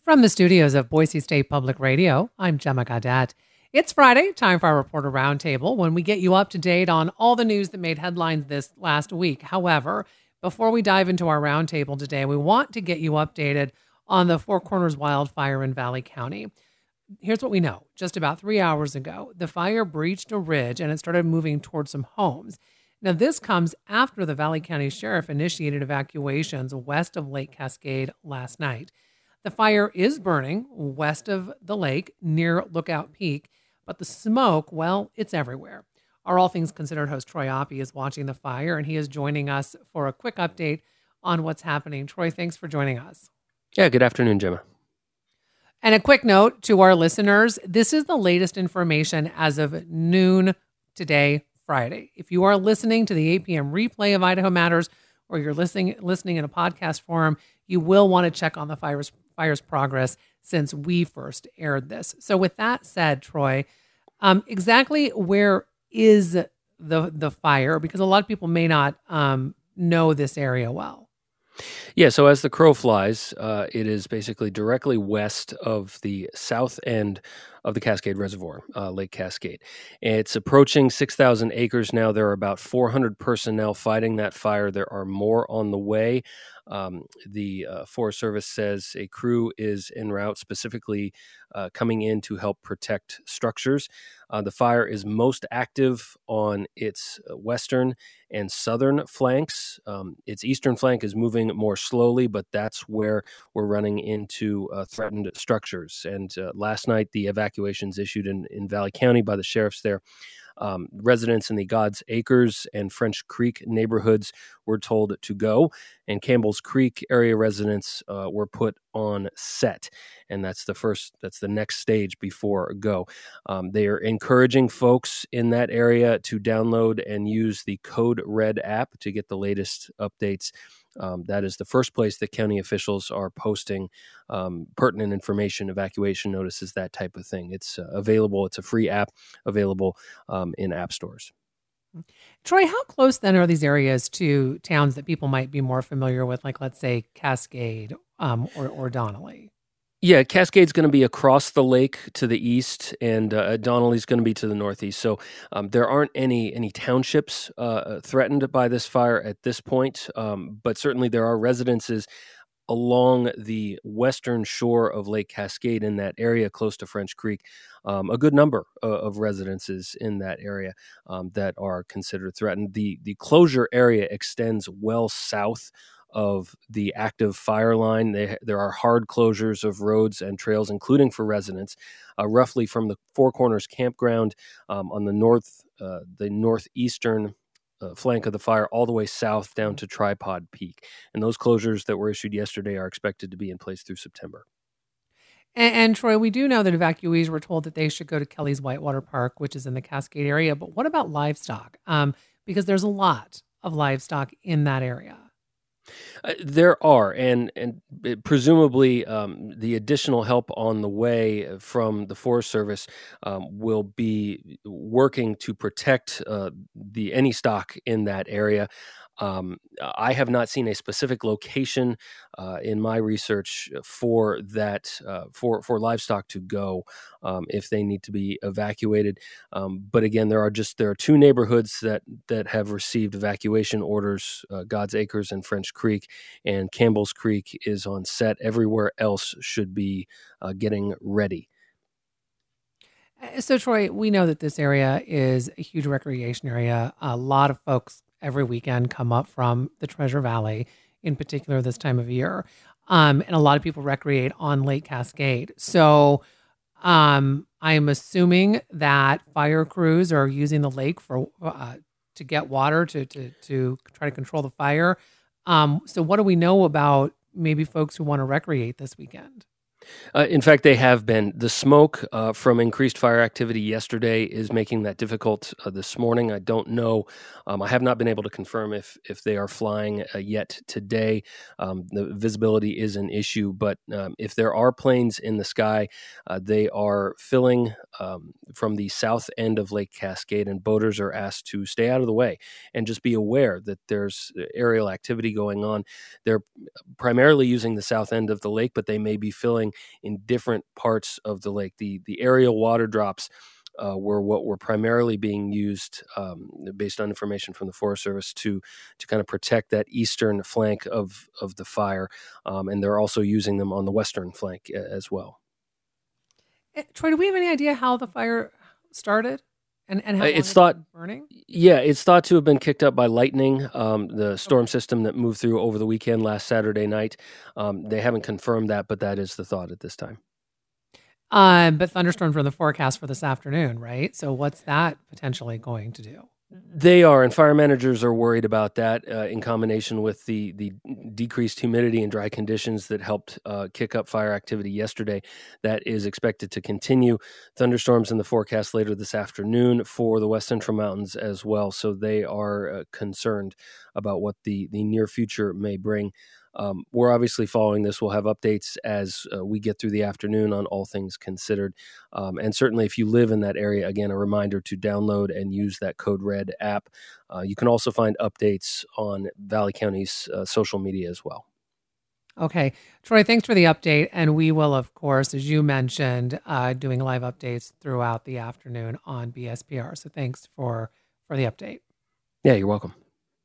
From the studios of Boise State Public Radio, I'm Gemma Gaudette. It's Friday, time for our Reporter Roundtable, when we get you up to date on all the news that made headlines this last week. However, before we dive into our roundtable today, we want to get you updated on the Four Corners wildfire in Valley County. Here's what we know. Just about 3 hours ago, the fire breached a ridge and it started moving towards some homes. Now, this comes after the Valley County Sheriff initiated evacuations west of Lake Cascade last night. The fire is burning west of the lake near Lookout Peak, but the smoke, well, it's everywhere. Our All Things Considered host Troy Oppie is watching the fire, and he is joining us for a quick update on what's happening. Troy, thanks for joining us. Yeah, good afternoon, Gemma. And a quick note to our listeners, this is the latest information as of noon today, Friday. If you are listening to the 8 p.m. replay of Idaho Matters, or you're listening in a podcast forum, you will want to check on the fire's progress since we first aired this. So with that said, Troy, exactly where is the fire? Because a lot of people may not know this area well. Yeah, so as the crow flies, it is basically directly west of the south end of the Cascade Reservoir, Lake Cascade. It's approaching 6,000 acres now. There are about 400 personnel fighting that fire. There are more on the way. The Forest Service says a crew is en route, specifically coming in to help protect structures. The fire is most active on its western and southern flanks. Its eastern flank is moving more slowly, but that's where we're running into threatened structures. And last night, the evacuations issued in Valley County by the sheriffs there. Residents in the God's Acres and French Creek neighborhoods were told to go, and Campbell's Creek area residents were put on set, and that's the next stage before go. They are encouraging folks in that area to download and use the Code Red app to get the latest updates. That is the first place that county officials are posting pertinent information, evacuation notices, that type of thing. It's available. It's a free app available in app stores. Troy, how close then are these areas to towns that people might be more familiar with, like let's say Cascade or Donnelly? Yeah, Cascade's going to be across the lake to the east, and Donnelly's going to be to the northeast. So there aren't any townships threatened by this fire at this point, but certainly there are residences along the western shore of Lake Cascade in that area close to French Creek. A good number of residences in that area that are considered threatened. The closure area extends well south of the active fire line. There are hard closures of roads and trails, including for residents, roughly from the Four Corners campground on the northeastern flank of the fire all the way south down to Tripod Peak. And those closures that were issued yesterday are expected to be in place through September. And Troy, we do know that evacuees were told that they should go to Kelly's Whitewater Park, which is in the Cascade area. But what about livestock? Because there's a lot of livestock in that area. There are, and presumably the additional help on the way from the Forest Service will be working to protect any stock in that area. I have not seen a specific location in my research for that for livestock to go if they need to be evacuated. But again, there are two neighborhoods that have received evacuation orders: God's Acres and French Creek, and Campbell's Creek is on set. Everywhere else should be getting ready. So, Troy, we know that this area is a huge recreation area. A lot of folks every weekend come up from the Treasure Valley, in particular this time of year. And a lot of people recreate on Lake Cascade. So I'm assuming that fire crews are using the lake for to get water to try to control the fire. So what do we know about maybe folks who want to recreate this weekend? In fact, they have been. The smoke from increased fire activity yesterday is making that difficult this morning. I don't know. I have not been able to confirm if they are flying yet today. The visibility is an issue, but if there are planes in the sky, they are filling from the south end of Lake Cascade, and boaters are asked to stay out of the way and just be aware that there's aerial activity going on. They're primarily using the south end of the lake, but they may be filling happening in different parts of the lake. The aerial water drops were what were primarily being used, based on information from the Forest Service, to kind of protect that eastern flank of the fire, and they're also using them on the western flank as well. Troy, do we have any idea how the fire started and how long it's thought been burning? Yeah, it's thought to have been kicked up by lightning, the storm system that moved through over the weekend last Saturday night. They haven't confirmed that, but that is the thought at this time. But thunderstorms are in the forecast for this afternoon, right? So what's that potentially going to do? They are, and fire managers are worried about that, in combination with the decreased humidity and dry conditions that helped kick up fire activity yesterday. That is expected to continue. Thunderstorms in the forecast later this afternoon for the West Central Mountains as well. So they are concerned about what the near future may bring. We're obviously following this. We'll have updates as we get through the afternoon on all things considered. And certainly if you live in that area, again, a reminder to download and use that Code Red app. You can also find updates on Valley County's social media as well. Okay. Troy, thanks for the update. And we will, of course, as you mentioned, doing live updates throughout the afternoon on BSPR. So thanks for the update. Yeah, you're welcome.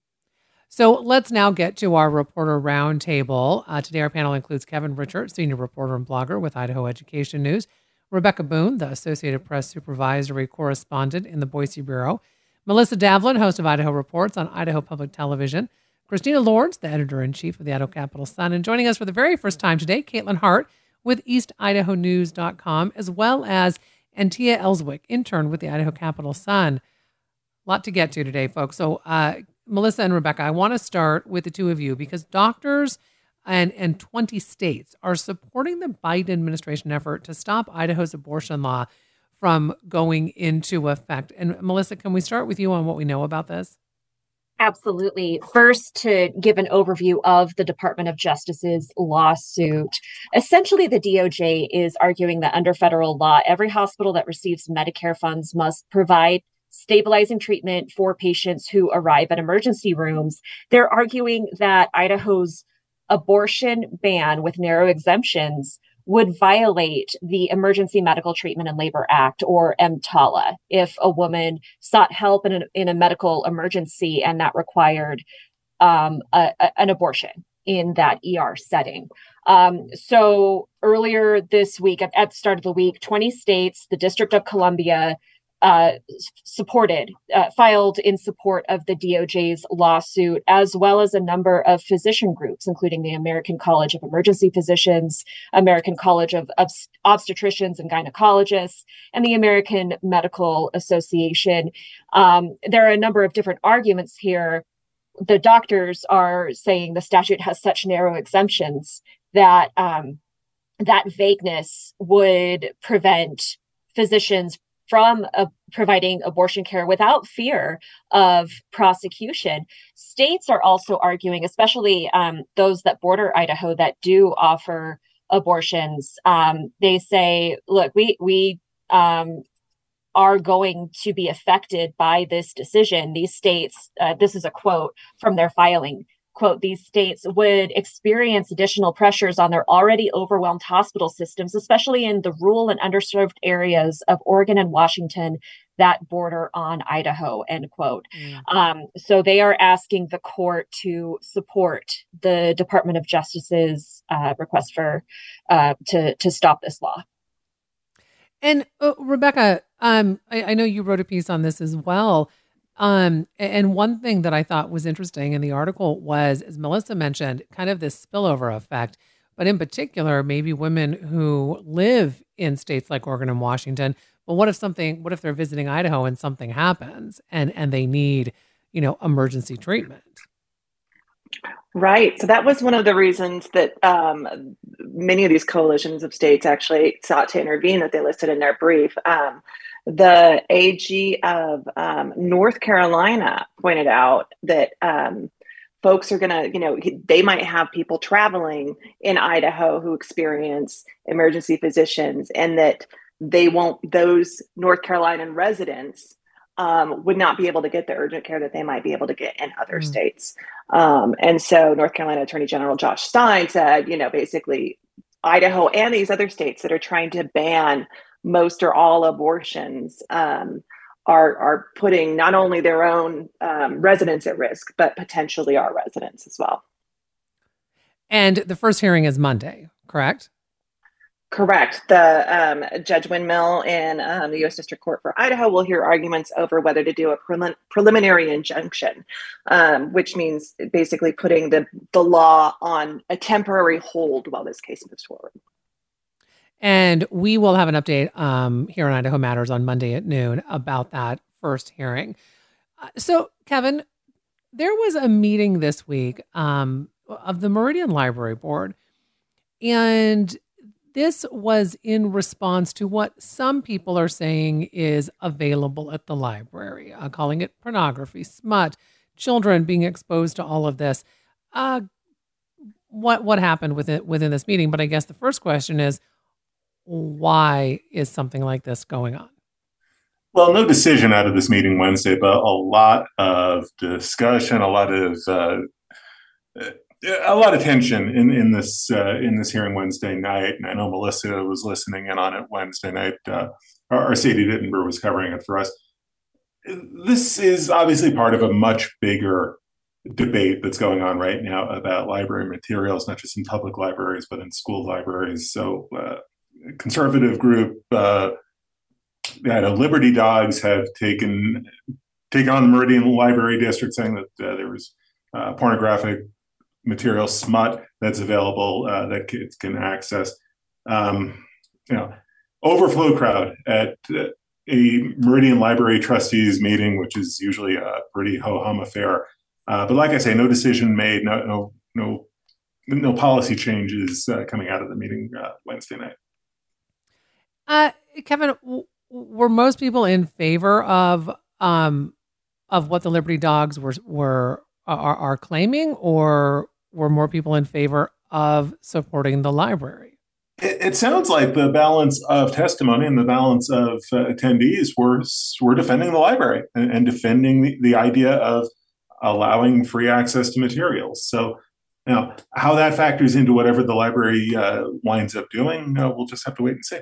So let's now get to our reporter roundtable. Today, our panel includes Kevin Richert, senior reporter and blogger with Idaho Education News; Rebecca Boone, the Associated Press supervisory correspondent in the Boise Bureau; Melissa Davlin, host of Idaho Reports on Idaho Public Television; Christina Lords, the editor-in-chief of the Idaho Capital Sun; and joining us for the very first time today, Caitlin Hart with EastIdahoNews.com, as well as Antia Ellswick, intern with the Idaho Capital Sun. A lot to get to today, folks. So, Melissa and Rebecca, I want to start with the two of you because doctors and 20 states are supporting the Biden administration effort to stop Idaho's abortion law from going into effect. And Melissa, can we start with you on what we know about this? Absolutely. First, to give an overview of the Department of Justice's lawsuit. Essentially, the DOJ is arguing that under federal law, every hospital that receives Medicare funds must provide stabilizing treatment for patients who arrive at emergency rooms. They're arguing that Idaho's abortion ban with narrow exemptions would violate the Emergency Medical Treatment and Labor Act, or EMTALA, if a woman sought help in a medical emergency and that required an abortion in that ER setting. So earlier this week, at the start of the week, 20 states, the District of Columbia, filed in support of the DOJ's lawsuit, as well as a number of physician groups, including the American College of Emergency Physicians, American College of Obstetricians and Gynecologists, and the American Medical Association. There are a number of different arguments here. The doctors are saying the statute has such narrow exemptions that that vagueness would prevent physicians from providing abortion care without fear of prosecution. States are also arguing, especially those that border Idaho that do offer abortions. They say, look, we are going to be affected by this decision. These states, this is a quote from their filing, quote, these states would experience additional pressures on their already overwhelmed hospital systems, especially in the rural and underserved areas of Oregon and Washington that border on Idaho, end quote. So they are asking the court to support the Department of Justice's request for to stop this law. And Rebecca, I know you wrote a piece on this as well. And one thing that I thought was interesting in the article was, as Melissa mentioned, kind of this spillover effect, but in particular, maybe women who live in states like Oregon and Washington. But what if they're visiting Idaho and something happens and they need, emergency treatment? Right. So that was one of the reasons that many of these coalitions of states actually sought to intervene, that they listed in their brief. The AG of North Carolina pointed out that folks are going to, they might have people traveling in Idaho who experience emergency physicians, and that those North Carolinian residents would not be able to get the urgent care that they might be able to get in other states. And so North Carolina Attorney General Josh Stein said, basically, Idaho and these other states that are trying to ban most or all abortions are putting not only their own residents at risk, but potentially our residents as well. And the first hearing is Monday, correct? Correct. The Judge Windmill in the U.S. District Court for Idaho will hear arguments over whether to do a preliminary injunction, which means basically putting the law on a temporary hold while this case moves forward. And we will have an update here on Idaho Matters on Monday at noon about that first hearing. So, Kevin, there was a meeting this week of the Meridian Library Board, and this was in response to what some people are saying is available at the library, calling it pornography, smut, children being exposed to all of this. What happened within this meeting? But I guess the first question is, why is something like this going on? Well, no decision out of this meeting Wednesday, but a lot of discussion, a lot of tension in this hearing Wednesday night. And I know Melissa was listening in on it Wednesday night. Our Sadie Dittenber was covering it for us. This is obviously part of a much bigger debate that's going on right now about library materials, not just in public libraries, but in school libraries. So conservative group, Liberty Dogs have taken on the Meridian Library District, saying that there was pornographic material, smut, that's available that kids can access. Overflow crowd at a Meridian Library Trustees meeting, which is usually a pretty ho-hum affair. But like I say, no decision made, no policy changes coming out of the meeting Wednesday night. Kevin, were most people in favor of what the Liberty Dogs are claiming, or were more people in favor of supporting the library? It sounds like the balance of testimony and the balance of attendees were defending the library and defending the idea of allowing free access to materials. So, how that factors into whatever the library winds up doing, we'll just have to wait and see.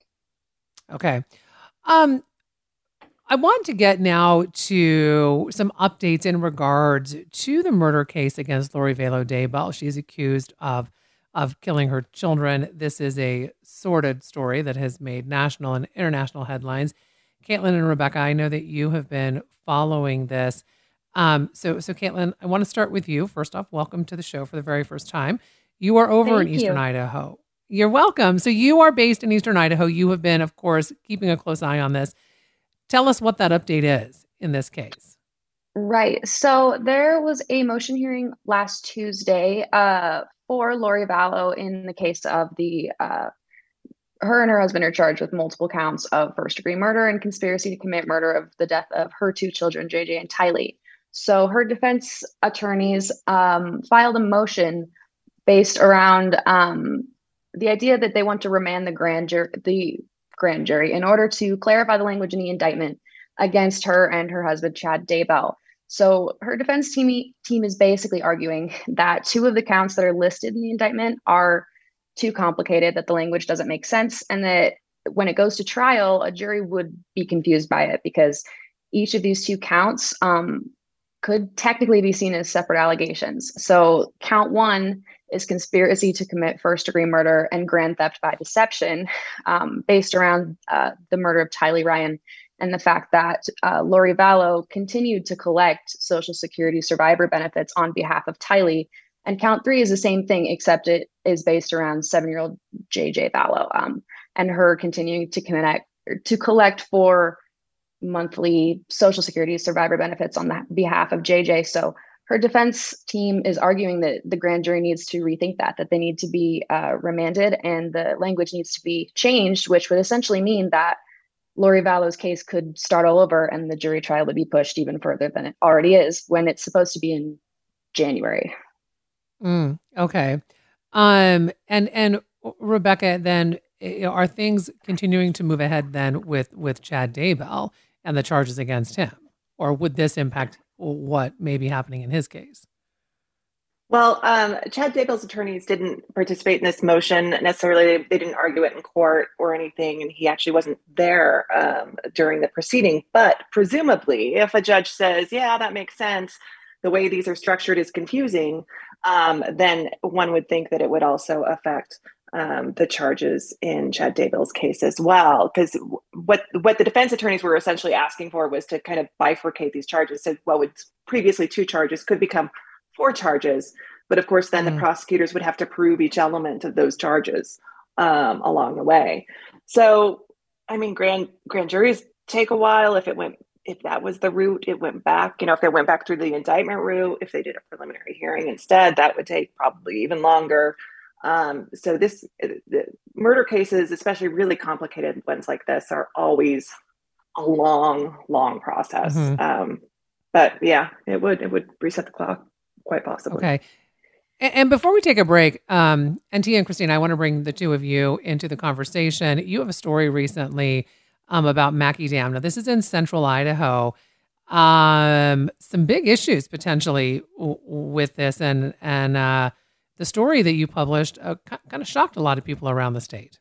Okay. I want to get now to some updates in regards to the murder case against Lori Vallow Daybell. She's accused of killing her children. This is a sordid story that has made national and international headlines. Caitlin and Rebecca, I know that you have been following this. So Caitlin, I want to start with you. First off, welcome to the show for the very first time. You are over in Eastern Idaho. You're welcome. So you are based in Eastern Idaho. You have been, of course, keeping a close eye on this. Tell us what that update is in this case. Right. So there was a motion hearing last Tuesday for Lori Vallow in the case of her and her husband are charged with multiple counts of first-degree murder and conspiracy to commit murder of the death of her two children, JJ and Tylee. So her defense attorneys filed a motion based around the idea that they want to remand the grand jury in order to clarify the language in the indictment against her and her husband, Chad Daybell. So her defense team is basically arguing that two of the counts that are listed in the indictment are too complicated, that the language doesn't make sense, and that when it goes to trial, a jury would be confused by it because each of these two counts could technically be seen as separate allegations. So count one is conspiracy to commit first-degree murder and grand theft by deception, based around the murder of Tylee Ryan and the fact that Lori Vallow continued to collect Social Security survivor benefits on behalf of Tylee. And count three is the same thing, except it is based around 7-year-old JJ Vallow and her continuing to collect for monthly Social Security survivor benefits on behalf of JJ. So her defense team is arguing that the grand jury needs to rethink that they need to be remanded and the language needs to be changed, which would essentially mean that Lori Vallow's case could start all over and the jury trial would be pushed even further than it already is when it's supposed to be in January. Okay. And Rebecca, then are things continuing to move ahead then with Chad Daybell and the charges against him? Or would this impact what may be happening in his case? Well, Chad Daybell's attorneys didn't participate in this motion necessarily. They didn't argue it in court or anything, and he actually wasn't there during the proceeding. But presumably, if a judge says, yeah, that makes sense, the way these are structured is confusing, then one would think that it would also affect the charges in Chad Daybell's case as well. Because what the defense attorneys were essentially asking for was to kind of bifurcate these charges. So what was previously 2 charges could become 4 charges. But of course, then the prosecutors would have to prove each element of those charges along the way. So, I mean, grand juries take a while. If that was the route, it went back. If they went back through the indictment route, if they did a preliminary hearing instead, that would take probably even longer. So the murder cases, especially really complicated ones like this, are always a long process. But yeah, it would reset the clock. Quite possibly. Okay. And before we take a break, and Tia and Christine, I want to bring the two of you into the conversation. You have a story recently about Mackey Dam. Now, this is in central Idaho. Some big issues potentially with this, and the story that you published kind of shocked a lot of people around the state.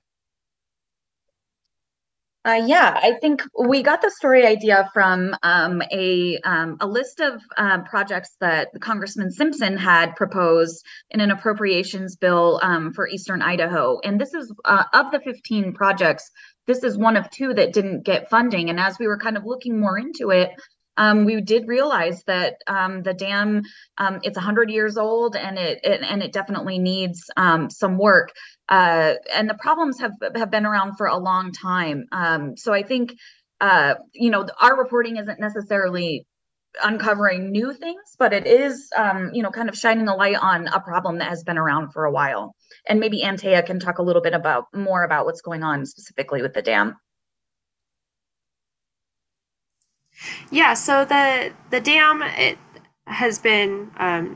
Yeah, I think we got the story idea from a list of projects that Congressman Simpson had proposed in an appropriations bill for Eastern Idaho. And this is of the 15 projects, this is one of 2 that didn't get funding. And as we were kind of looking more into it, we did realize that the dam, it's 100 years old, and it definitely needs some work. And the problems have been around for a long time. So I think, our reporting isn't necessarily uncovering new things, but it is, kind of shining a light on a problem that has been around for a while. And maybe Antea can talk a little bit more about what's going on specifically with the dam. Yeah, so the dam, it has been,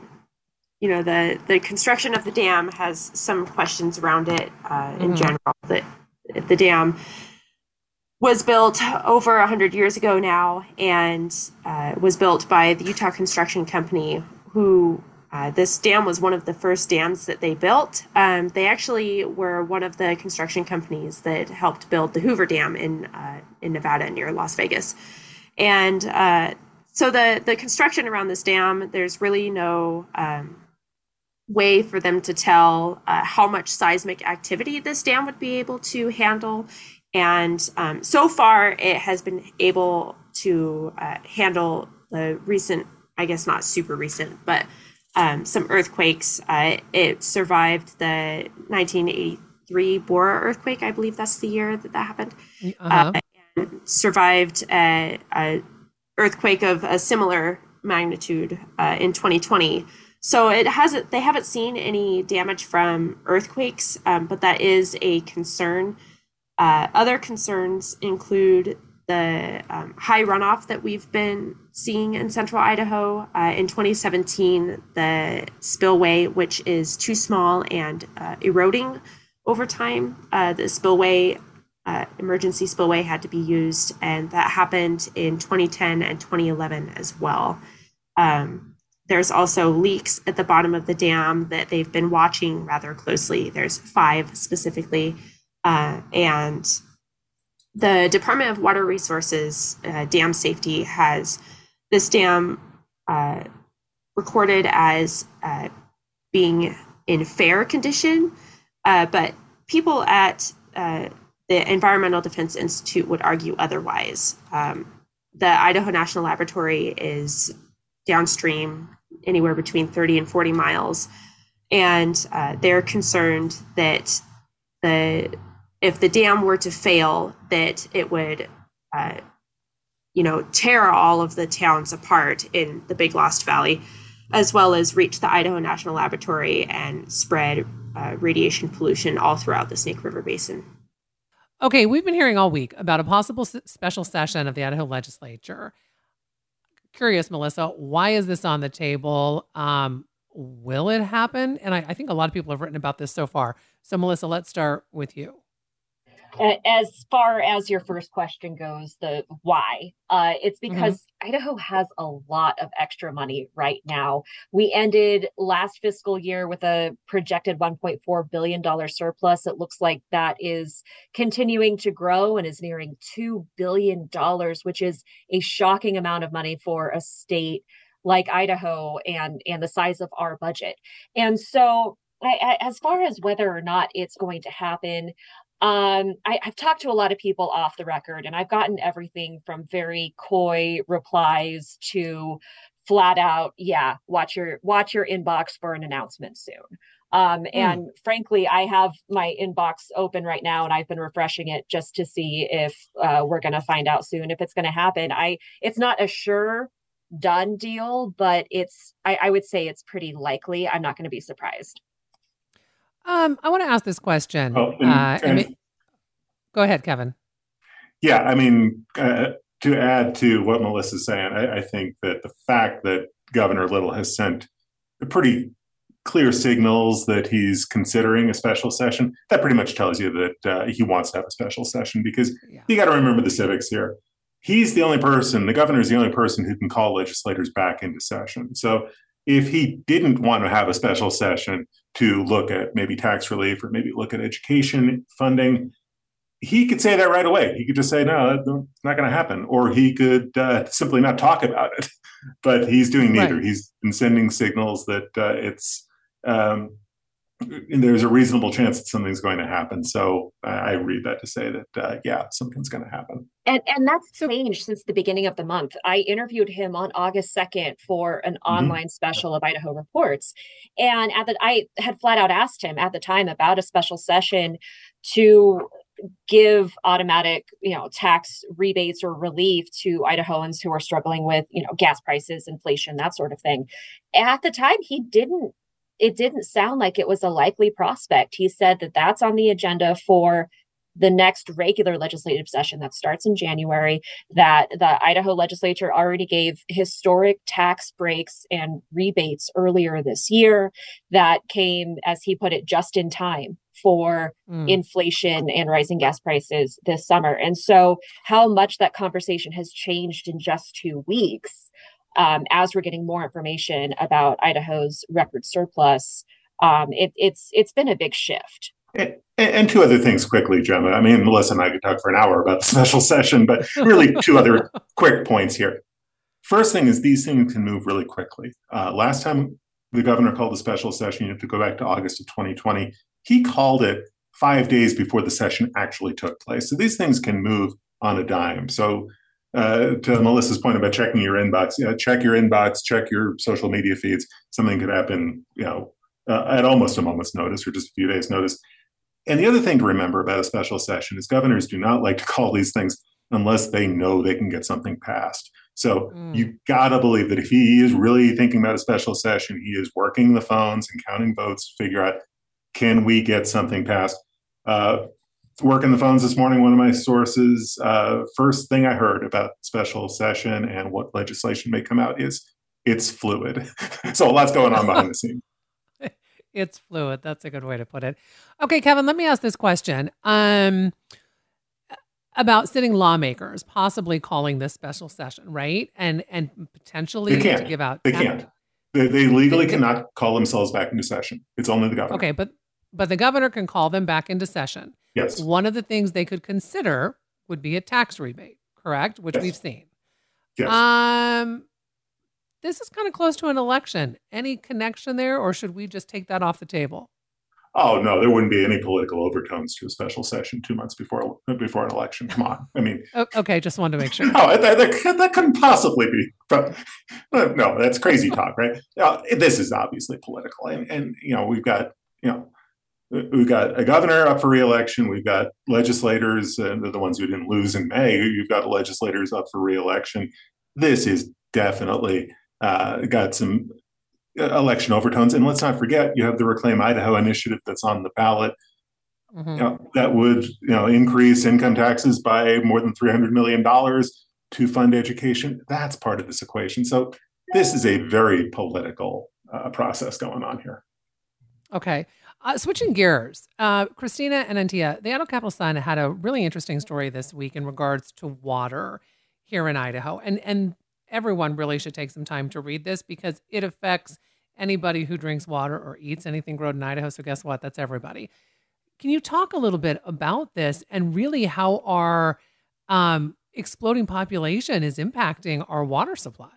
the construction of the dam has some questions around it in general. The dam was built over 100 years ago now, and was built by the Utah Construction Company, who this dam was one of the first dams that they built. They actually were one of the construction companies that helped build the Hoover Dam in Nevada near Las Vegas. And so the construction around this dam, there's really no way for them to tell how much seismic activity this dam would be able to handle. And so far, it has been able to handle the recent, I guess not super recent, but some earthquakes. It survived the 1983 Bora earthquake. I believe that's the year that happened. Survived a earthquake of a similar magnitude in 2020. So they haven't seen any damage from earthquakes, but that is a concern. Other concerns include the high runoff that we've been seeing in central Idaho. In 2017, the spillway, which is too small and eroding over time, the spillway emergency spillway had to be used, and that happened in 2010 and 2011 as well. There's also leaks at the bottom of the dam that they've been watching rather closely. There's 5 specifically, and the Department of Water Resources Dam Safety has this dam recorded as being in fair condition, but people at the Environmental Defense Institute would argue otherwise. The Idaho National Laboratory is downstream anywhere between 30 and 40 miles. And they're concerned that if the dam were to fail, that it would, tear all of the towns apart in the Big Lost Valley, as well as reach the Idaho National Laboratory and spread radiation pollution all throughout the Snake River Basin. Okay, we've been hearing all week about a possible special session of the Idaho legislature. Curious, Melissa, why is this on the table? Will it happen? And I think a lot of people have written about this so far. So, Melissa, let's start with you. As far as your first question goes, the why, it's because Idaho has a lot of extra money right now. We ended last fiscal year with a projected $1.4 billion surplus. It looks like that is continuing to grow and is nearing $2 billion, which is a shocking amount of money for a state like Idaho and the size of our budget. And so as far as whether or not it's going to happen, I've talked to a lot of people off the record, and I've gotten everything from very coy replies to flat out, yeah, watch your inbox for an announcement soon. And frankly, I have my inbox open right now, and I've been refreshing it just to see if we're going to find out soon if it's going to happen. It's not a sure done deal, but I would say it's pretty likely. I'm not going to be surprised. I want to ask this question. Go ahead, Kevin. Yeah, I mean, to add to what Melissa's saying, I think that the fact that Governor Little has sent pretty clear signals that he's considering a special session, that pretty much tells you that he wants to have a special session, because you got to remember the civics here. He's the only person, the governor is the only person who can call legislators back into session. So if he didn't want to have a special session to look at maybe tax relief or maybe look at education funding, he could say that right away. He could just say, no, it's not going to happen. Or he could simply not talk about it. But he's doing neither. Right. He's been sending signals that there's a reasonable chance that something's going to happen. So I read that to say that, something's going to happen. And that's changed since the beginning of the month. I interviewed him on August 2nd for an online special of Idaho Reports. And I had flat out asked him at the time about a special session to give automatic, tax rebates or relief to Idahoans who are struggling with, gas prices, inflation, that sort of thing. At the time, it didn't sound like it was a likely prospect. He said that that's on the agenda for the next regular legislative session that starts in January, that the Idaho legislature already gave historic tax breaks and rebates earlier this year that came, as he put it, just in time for inflation and rising gas prices this summer. And so how much that conversation has changed in just 2 weeks, as we're getting more information about Idaho's record surplus, it's been a big shift. And two other things quickly, Gemma. I mean, Melissa and I could talk for an hour about the special session, but really two other quick points here. First thing is these things can move really quickly. Last time the governor called a special session, you have to go back to August of 2020. He called it 5 days before the session actually took place. So these things can move on a dime. So to Melissa's point about checking your inbox, check your inbox, check your social media feeds. Something could happen, at almost a moment's notice or just a few days' notice. And the other thing to remember about a special session is governors do not like to call these things unless they know they can get something passed. So you got to believe that if he is really thinking about a special session, he is working the phones and counting votes to figure out, can we get something passed? Working the phones this morning, one of my sources, first thing I heard about special session and what legislation may come out is it's fluid. So a lot's going on behind the scenes. It's fluid. That's a good way to put it. Okay, Kevin, let me ask this question about sitting lawmakers possibly calling this special session, right? And potentially to give out. They can't. They legally cannot call themselves back into session. It's only the governor. Okay, but the governor can call them back into session. Yes. One of the things they could consider would be a tax rebate, correct? Which we've seen. Yes. This is kind of close to an election. Any connection there, or should we just take that off the table? Oh, no, there wouldn't be any political overtones to a special session 2 months before an election. Come on. I mean. Okay, just wanted to make sure. No, that couldn't possibly be. No, that's crazy talk, right? This is obviously political. And we've got a governor up for re-election. We've got legislators, they're the ones who didn't lose in May. You've got legislators up for re-election. This is definitely got some election overtones. And let's not forget, you have the Reclaim Idaho initiative that's on the ballot. That would increase income taxes by more than $300 million to fund education. That's part of this equation. So this is a very political process going on here. Okay. Switching gears, Christina and Antia, the Idaho Capital Sun had a really interesting story this week in regards to water here in Idaho. And everyone really should take some time to read this because it affects anybody who drinks water or eats anything grown in Idaho. So guess what? That's everybody. Can you talk a little bit about this and really how our exploding population is impacting our water supply?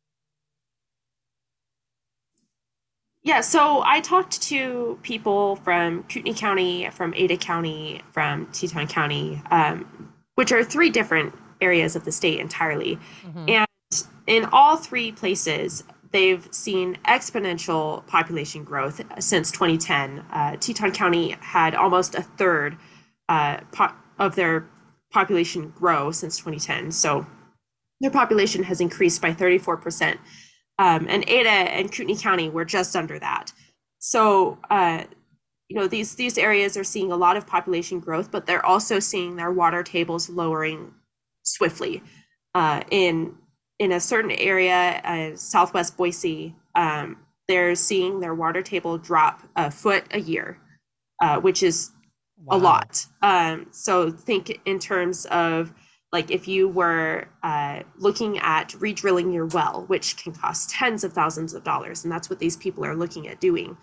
Yeah, so I talked to people from Kootenai County, from Ada County, from Teton County, which are three different areas of the state entirely. Mm-hmm. And in all three places, they've seen exponential population growth since 2010. Teton County had almost a third of their population grow since 2010. So their population has increased by 34%. And Ada and Kootenai County were just under that. So, these areas are seeing a lot of population growth, but they're also seeing their water tables lowering swiftly. In a certain area, Southwest Boise, they're seeing their water table drop a foot a year, which is a lot. So think in terms of, like, if you were looking at re-drilling your well, which can cost tens of thousands of dollars, and that's what these people are looking at doing.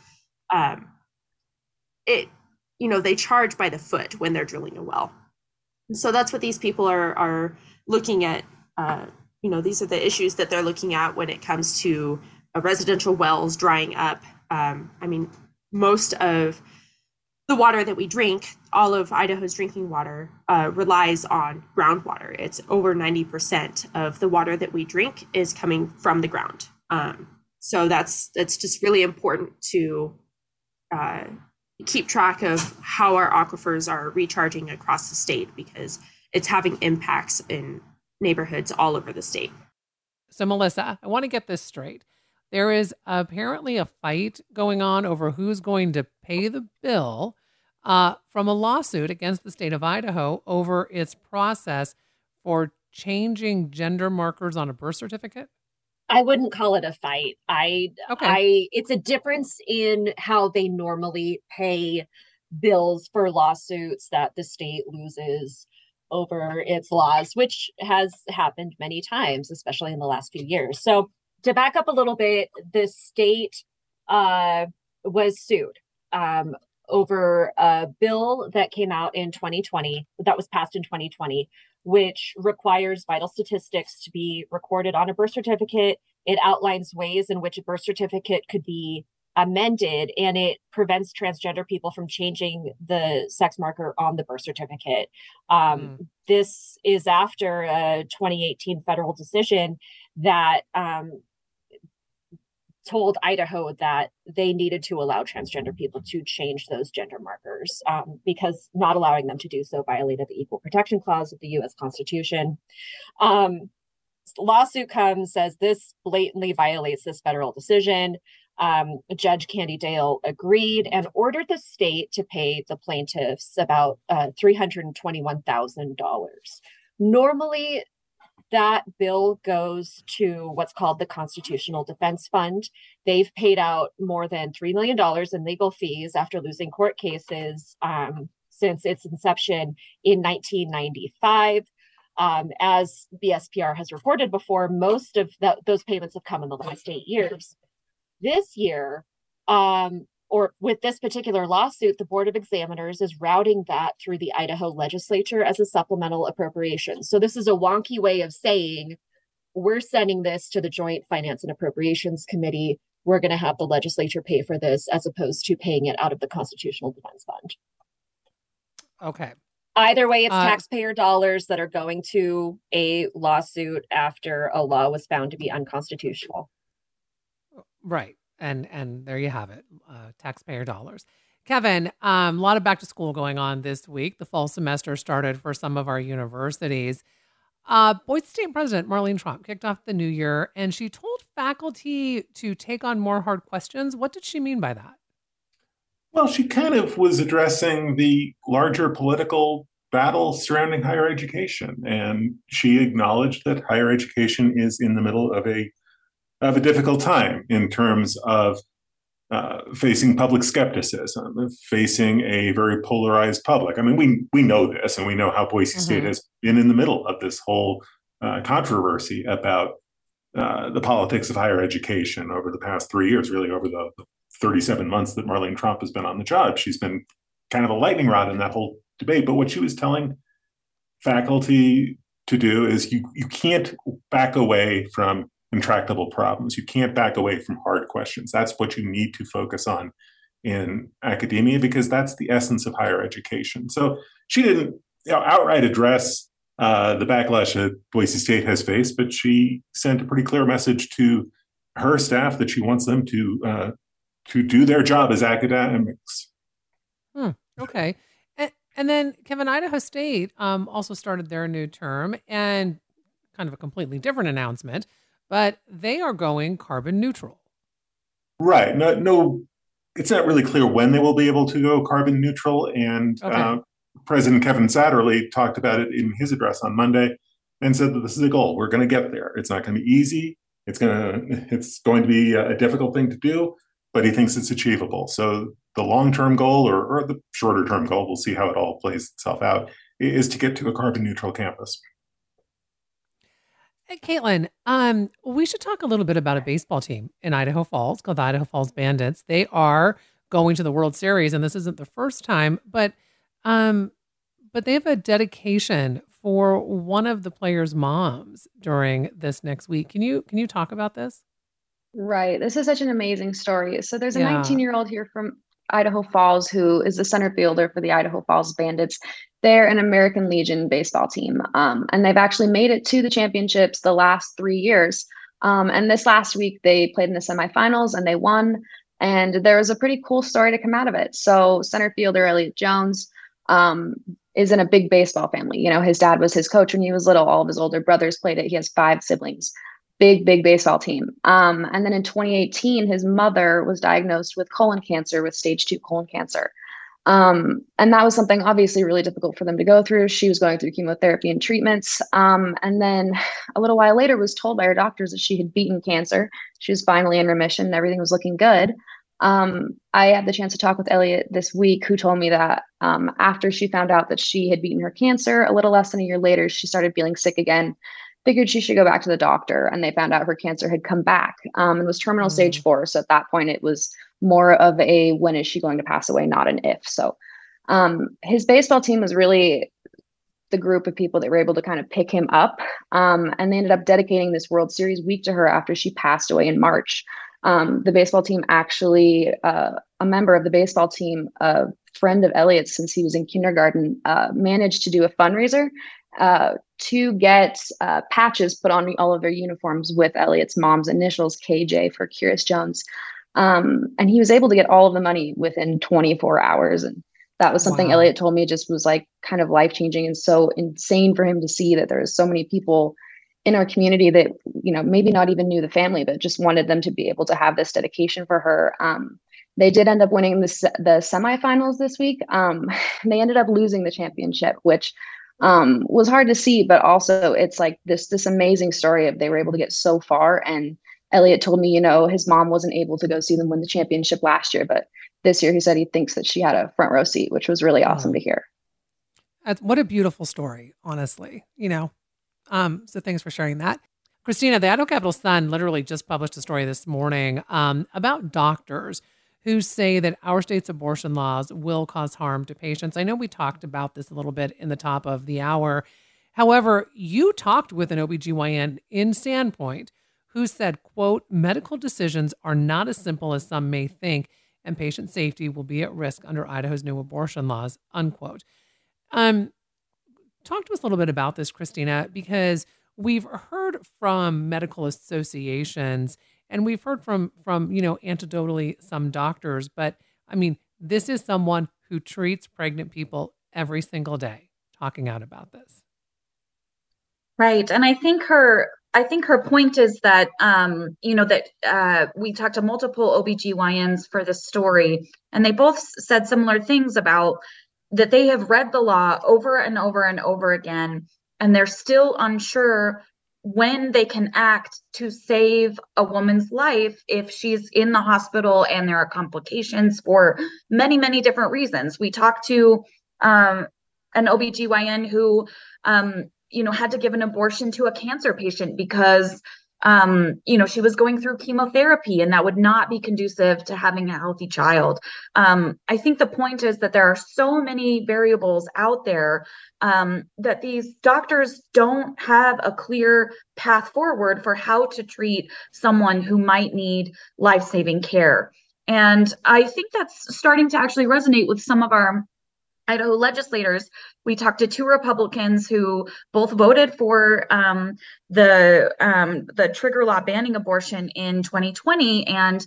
They charge by the foot when they're drilling a well. So that's what these people are looking at. These are the issues that they're looking at when it comes to residential wells drying up. Most of the water that we drink, all of Idaho's drinking water, relies on groundwater. It's over 90% of the water that we drink is coming from the ground. So that's just really important to keep track of how our aquifers are recharging across the state, because it's having impacts in neighborhoods all over the state. So Melissa, I want to get this straight. There is apparently a fight going on over who's going to pay the bill from a lawsuit against the state of Idaho over its process for changing gender markers on a birth certificate. I wouldn't call it a fight. It's a difference in how they normally pay bills for lawsuits that the state loses over its laws, which has happened many times, especially in the last few years. So to back up a little bit, the state was sued over a bill that came out in 2020, that was passed in 2020, which requires vital statistics to be recorded on a birth certificate. It outlines ways in which a birth certificate could be amended, and it prevents transgender people from changing the sex marker on the birth certificate. This is after a 2018 federal decision that told Idaho that they needed to allow transgender people to change those gender markers because not allowing them to do so violated the Equal Protection Clause of the U.S. Constitution. Lawsuit comes, says this blatantly violates this federal decision. Judge Candy Dale agreed and ordered the state to pay the plaintiffs about $321,000. Normally, that bill goes to what's called the Constitutional Defense Fund. They've paid out more than $3 million in legal fees after losing court cases since its inception in 1995. As BSPR has reported before, most of those payments have come in the last 8 years. This year, or with this particular lawsuit, the Board of Examiners is routing that through the Idaho legislature as a supplemental appropriation. So this is a wonky way of saying, we're sending this to the Joint Finance and Appropriations Committee. We're going to have the legislature pay for this as opposed to paying it out of the Constitutional Defense Fund. Okay. Either way, it's taxpayer dollars that are going to a lawsuit after a law was found to be unconstitutional. Right. And there you have it, taxpayer dollars. Kevin, a lot of back to school going on this week. The fall semester started for some of our universities. Boise State President Marlene Trump kicked off the new year, and she told faculty to take on more hard questions. What did she mean by that? Well, she kind of was addressing the larger political battle surrounding higher education, and she acknowledged that higher education is in the middle of a difficult time in terms of facing public skepticism, facing a very polarized public. I mean, we know this, and we know how Boise State has been in the middle of this whole controversy about the politics of higher education over the past 3 years, really over the 37 months that Marlene Trump has been on the job. She's been kind of a lightning rod in that whole debate. But what she was telling faculty to do is you can't back away from intractable problems. You can't back away from hard questions. That's what you need to focus on in academia, because that's the essence of higher education. So she didn't outright address the backlash that Boise State has faced, but she sent a pretty clear message to her staff that she wants them to do their job as academics. Okay. And then, Kevin, Idaho State also started their new term, and kind of a completely different announcement, but they are going carbon neutral. Right. No, it's not really clear when they will be able to go carbon neutral. And President Kevin Satterlee talked about it in his address on Monday and said that this is a goal. We're going to get there. It's not going to be easy. It's going to be a difficult thing to do, but he thinks it's achievable. So the long-term goal or the shorter-term goal, we'll see how it all plays itself out, is to get to a carbon neutral campus. Hey, Caitlin, we should talk a little bit about a baseball team in Idaho Falls called the Idaho Falls Bandits. They are going to the World Series, and this isn't the first time, but they have a dedication for one of the players' moms during this next week. Can you talk about this? Right. This is such an amazing story. So there's a 19-year-old here from Idaho Falls who is the center fielder for the Idaho Falls Bandits. They're an American Legion baseball team, and they've actually made it to the championships the last 3 years. And this last week, they played in the semifinals and they won. And there was a pretty cool story to come out of it. So center fielder Elliot Jones is in a big baseball family. You know, his dad was his coach when he was little. All of his older brothers played it. He has 5 siblings. Big baseball team. And then in 2018, his mother was diagnosed with colon cancer, with stage 2 colon cancer. And that was something obviously really difficult for them to go through. She was going through chemotherapy and treatments. And then a little while later was told by her doctors that she had beaten cancer. She was finally in remission and everything was looking good. I had the chance to talk with Elliot this week, who told me that after she found out that she had beaten her cancer, a little less than a year later, she started feeling sick again. Figured she should go back to the doctor, and they found out her cancer had come back and was terminal stage 4. So at that point, it was more of a when is she going to pass away, not an if. So his baseball team was really the group of people that were able to kind of pick him up. And they ended up dedicating this World Series week to her after she passed away in March. The baseball team actually, a member of the baseball team, a friend of Elliot's since he was in kindergarten, managed to do a fundraiser to get patches put on all of their uniforms with Elliot's mom's initials, KJ, for Curious Jones. And he was able to get all of the money within 24 hours. And that was something Elliot told me just was like kind of life-changing and so insane for him to see that there was so many people in our community that, you know, maybe not even knew the family, but just wanted them to be able to have this dedication for her. They did end up winning the semifinals this week. They ended up losing the championship, which was hard to see, but also it's like this amazing story of they were able to get so far. And Elliot told me, you know, his mom wasn't able to go see them win the championship last year, but this year he said he thinks that she had a front row seat, which was really awesome to hear. What a beautiful story, honestly, you know. So thanks for sharing that. Christina, the Idaho Capital Sun literally just published a story this morning about doctors who say that our state's abortion laws will cause harm to patients. I know we talked about this a little bit in the top of the hour. However, you talked with an OBGYN in Sandpoint who said, quote, medical decisions are not as simple as some may think, and patient safety will be at risk under Idaho's new abortion laws, unquote. Talk to us a little bit about this, Christina, because we've heard from medical associations and we've heard from you know, anecdotally some doctors, but I mean, this is someone who treats pregnant people every single day talking out about this. Right. And I think her point is that, you know, that we talked to multiple OBGYNs for this story, and they both said similar things about that they have read the law over and over and over again, and they're still unsure when they can act to save a woman's life if she's in the hospital and there are complications for many, many different reasons. We talked to an OBGYN who, had to give an abortion to a cancer patient because she was going through chemotherapy, and that would not be conducive to having a healthy child. I think the point is that there are so many variables out there that these doctors don't have a clear path forward for how to treat someone who might need life-saving care. And I think that's starting to actually resonate with some of our Idaho legislators. We talked to 2 Republicans who both voted for the trigger law banning abortion in 2020, and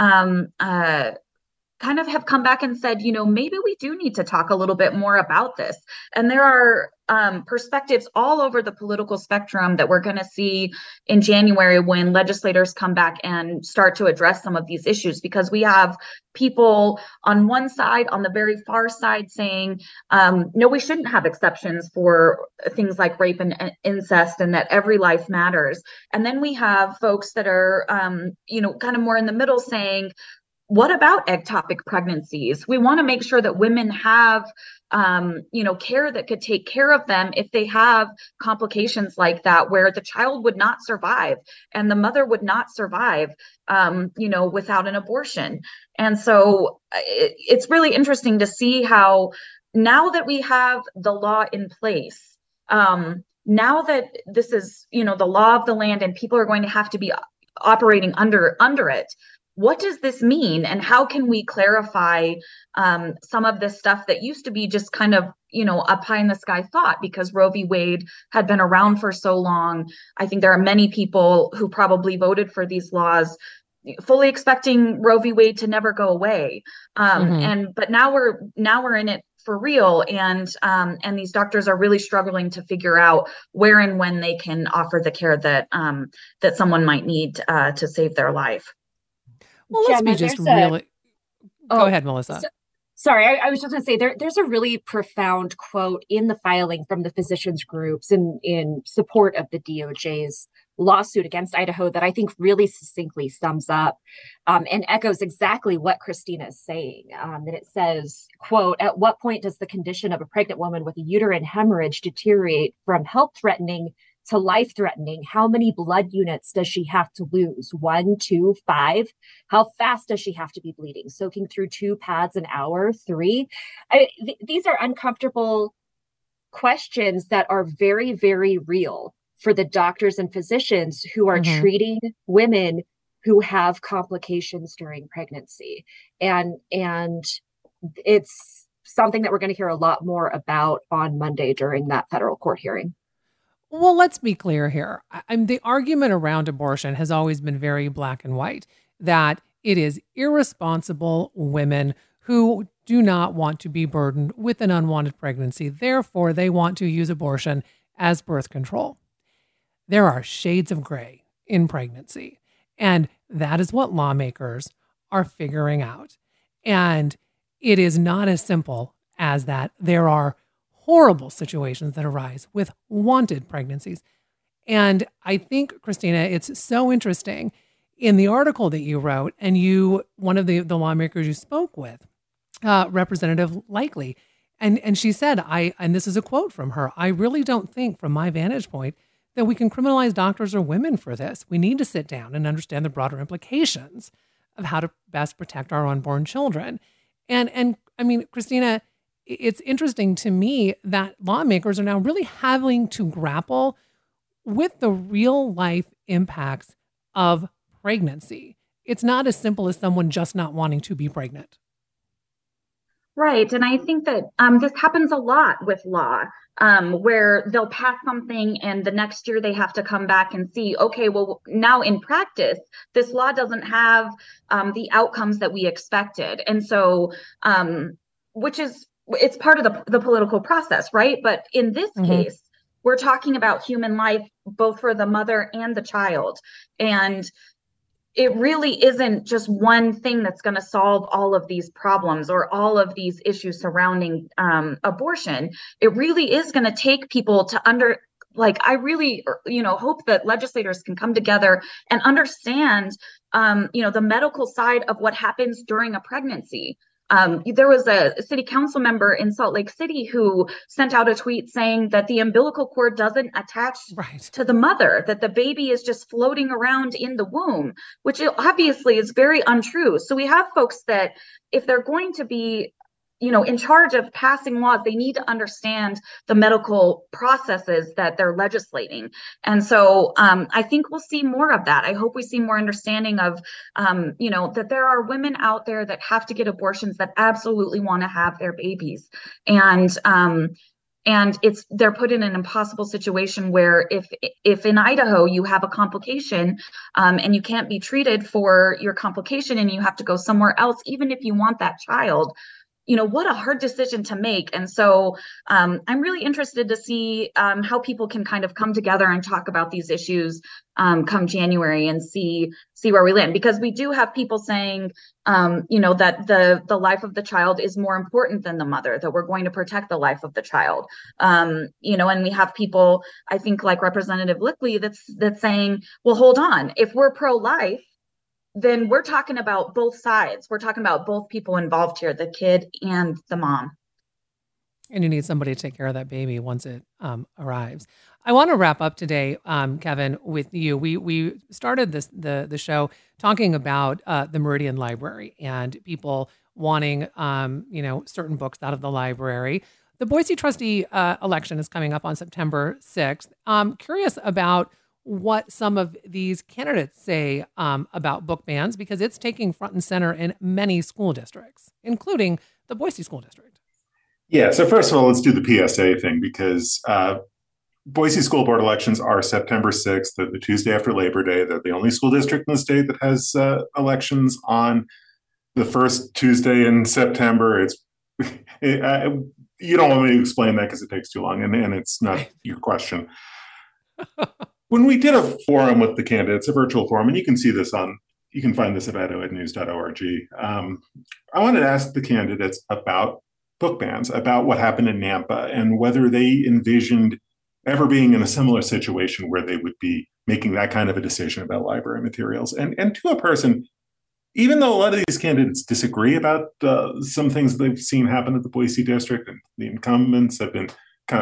kind of have come back and said, maybe we do need to talk a little bit more about this. And there are perspectives all over the political spectrum that we're going to see in January when legislators come back and start to address some of these issues, because we have people on one side, on the very far side, saying, no, we shouldn't have exceptions for things like rape and incest, and that every life matters. And then we have folks that are, kind of more in the middle saying, what about ectopic pregnancies? We want to make sure that women have, care that could take care of them if they have complications like that, where the child would not survive and the mother would not survive, without an abortion. And so it's really interesting to see how, now that we have the law in place, now that this is, the law of the land and people are going to have to be operating under it, what does this mean, and how can we clarify some of this stuff that used to be just kind of, a pie in the sky thought, because Roe v. Wade had been around for so long. I think there are many people who probably voted for these laws fully expecting Roe v. Wade to never go away. But now we're in it for real, and these doctors are really struggling to figure out where and when they can offer the care that someone might need to save their life. Well, let's be just really. Go ahead, Melissa. Sorry, I was just going to say there's a really profound quote in the filing from the physicians groups in support of the DOJ's lawsuit against Idaho that I think really succinctly sums up and echoes exactly what Christina is saying. That it says, quote, "At what point does the condition of a pregnant woman with a uterine hemorrhage deteriorate from health-threatening to life-threatening? How many blood units does she have to lose? 1, 2, 5? How fast does she have to be bleeding? Soaking through 2 pads an hour? 3?" These are uncomfortable questions that are very, very real for the doctors and physicians who are treating women who have complications during pregnancy. And it's something that we're going to hear a lot more about on Monday during that federal court hearing. Well, let's be clear here. The argument around abortion has always been very black and white, that it is irresponsible women who do not want to be burdened with an unwanted pregnancy. Therefore, they want to use abortion as birth control. There are shades of gray in pregnancy, and that is what lawmakers are figuring out. And it is not as simple as that. There are horrible situations that arise with wanted pregnancies. And I think, Christina, it's so interesting in the article that you wrote, and one of the lawmakers you spoke with, Representative Likely, and she said, and this is a quote from her, "I really don't think from my vantage point that we can criminalize doctors or women for this. We need to sit down and understand the broader implications of how to best protect our unborn children." And I mean, Christina, it's interesting to me that lawmakers are now really having to grapple with the real life impacts of pregnancy. It's not as simple as someone just not wanting to be pregnant. Right. And I think that this happens a lot with law, where they'll pass something and the next year they have to come back and see, okay, well, now in practice, this law doesn't have the outcomes that we expected. And so, it's part of the political process, right? But in this case, we're talking about human life, both for the mother and the child. And it really isn't just one thing that's going to solve all of these problems or all of these issues surrounding abortion. It really is going to take people to like, I really, hope that legislators can come together and understand, the medical side of what happens during a pregnancy. There was a city council member in Salt Lake City who sent out a tweet saying that the umbilical cord doesn't attach to the mother, that the baby is just floating around in the womb, which obviously is very untrue. So we have folks that, if they're going to be in charge of passing laws, they need to understand the medical processes that they're legislating. And so I think we'll see more of that. I hope we see more understanding of, that there are women out there that have to get abortions that absolutely want to have their babies. And they're put in an impossible situation where if in Idaho you have a complication and you can't be treated for your complication and you have to go somewhere else, even if you want that child, what a hard decision to make. And so I'm really interested to see how people can kind of come together and talk about these issues come January and see where we land. Because we do have people saying, that the life of the child is more important than the mother, that we're going to protect the life of the child. And we have people, I think, like Representative Lickley, that's saying, well, hold on, if we're pro-life, then we're talking about both sides. We're talking about both people involved here, the kid and the mom. And you need somebody to take care of that baby once it arrives. I want to wrap up today, Kevin, with you. We started the show talking about the Meridian Library and people wanting certain books out of the library. The Boise trustee election is coming up on September 6th. I'm curious about what some of these candidates say about book bans, because it's taking front and center in many school districts, including the Boise School District. Yeah, so first of all, let's do the PSA thing, because Boise school board elections are September 6th, the Tuesday after Labor Day. They're the only school district in the state that has elections on the first Tuesday in September. You don't want me to explain that because it takes too long, and it's not your question. When we did a forum with the candidates, a virtual forum, and you can find this at idahoednews.org. I wanted to ask the candidates about book bans, about what happened in Nampa, and whether they envisioned ever being in a similar situation where they would be making that kind of a decision about library materials. And to a person, even though a lot of these candidates disagree about some things they've seen happen at the Boise district, and the incumbents have been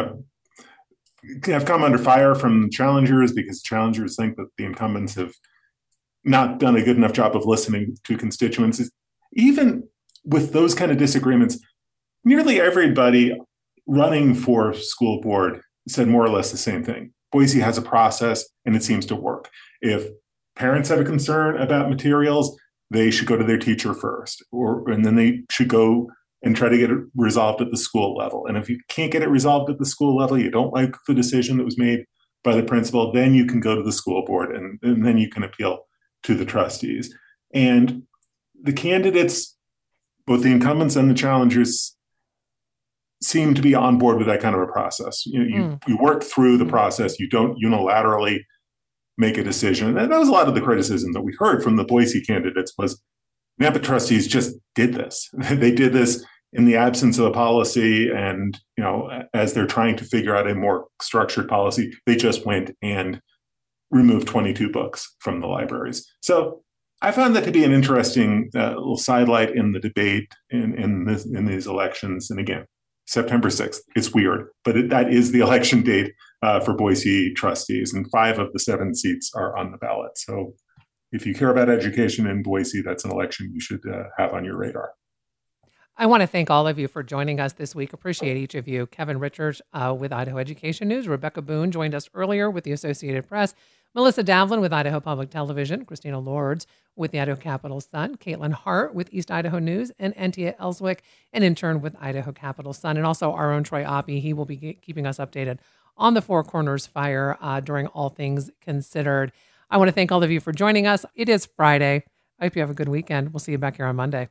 have come under fire from challengers because challengers think that the incumbents have not done a good enough job of listening to constituents. Even with those kind of disagreements, nearly everybody running for school board said more or less the same thing. Boise has a process and it seems to work. If parents have a concern about materials, they should go to their teacher first, and then they should go and try to get it resolved at the school level. And if you can't get it resolved at the school level, you don't like the decision that was made by the principal, then you can go to the school board and then you can appeal to the trustees. And the candidates, both the incumbents and the challengers, seem to be on board with that kind of a process. You work through the process, you don't unilaterally make a decision. And that was a lot of the criticism that we heard from the Boise candidates was Nampa trustees just did this. They did this in the absence of a policy, and as they're trying to figure out a more structured policy, they just went and removed 22 books from the libraries. So I found that to be an interesting little sidelight in the debate in these elections. And again, September 6th, it's weird, but that is the election date for Boise trustees, and 5 of the 7 seats are on the ballot. So if you care about education in Boise, that's an election you should have on your radar. I want to thank all of you for joining us this week. Appreciate each of you. Kevin Richards with Idaho Education News. Rebecca Boone joined us earlier with the Associated Press. Melissa Davlin with Idaho Public Television. Christina Lords with the Idaho Capital Sun. Caitlin Hart with East Idaho News. And Antia Ellswick, an intern with Idaho Capital Sun. And also our own Troy Oppie. He will be keeping us updated on the Four Corners fire during All Things Considered. I want to thank all of you for joining us. It is Friday. I hope you have a good weekend. We'll see you back here on Monday.